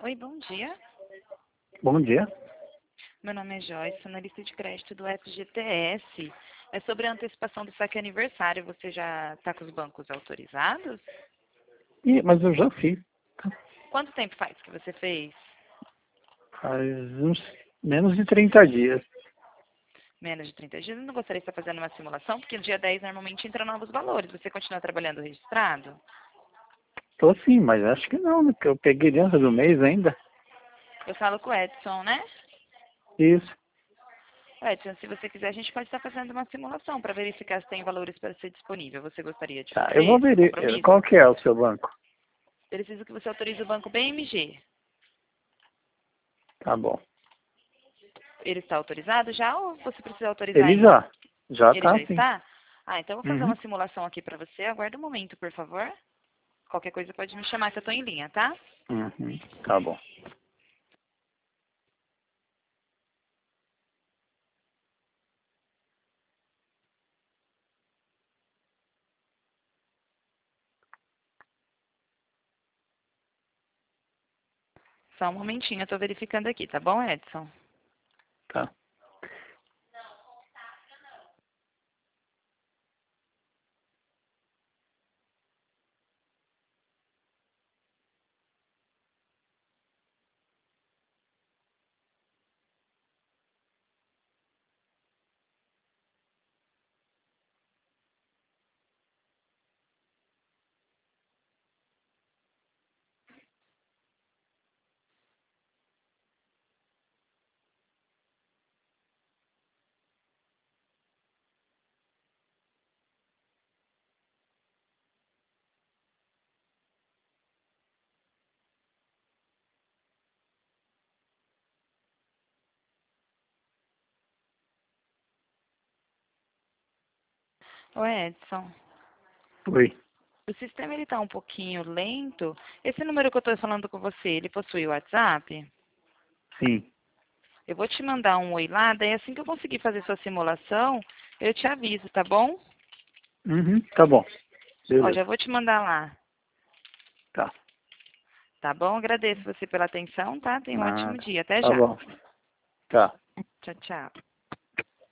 Oi, bom dia. Bom dia. Meu nome é Joyce, analista de crédito do FGTS. É sobre a antecipação do saque aniversário. Você já está com os bancos autorizados? Mas eu já fiz. Quanto tempo faz que você fez? Faz uns menos de 30 dias. Menos de 30 dias. Eu não gostaria de estar fazendo uma simulação, porque no dia 10 normalmente entram novos valores. Você continua trabalhando registrado? Tô sim, mas acho que não, né? Porque eu peguei dentro do mês ainda. Eu falo com o Edson, né? Isso. Edson, se você quiser, a gente pode estar fazendo uma simulação para verificar se tem valores para ser disponível. Você gostaria de Tá, fazer eu vou isso, sem ver. compromisso? Qual que é o seu banco? Preciso que você autorize o banco BMG. Tá bom. Ele está autorizado já ou você precisa autorizar Ele ainda? já. Já Ele tá já sim. está? Ah, então eu vou fazer Uhum. uma simulação aqui para você. Aguarda um momento, por favor. Qualquer coisa pode me chamar que eu estou em linha, tá? Uhum. Tá bom. Só um momentinho, eu estou verificando aqui, tá bom, Edson? Tá. Ô, Edson, Oi. o sistema ele está um pouquinho lento. Esse número que eu estou falando com você, ele possui o WhatsApp? Sim. Eu vou te mandar um oi lá, daí assim que eu conseguir fazer sua simulação, eu te aviso, tá bom? Uhum. Tá bom. Ó, Beleza. já vou te mandar lá. Tá. Tá bom? Agradeço você pela atenção, tá? Tenha um ótimo Nada. dia. Até Tá já. bom. Tá. Tchau, tchau.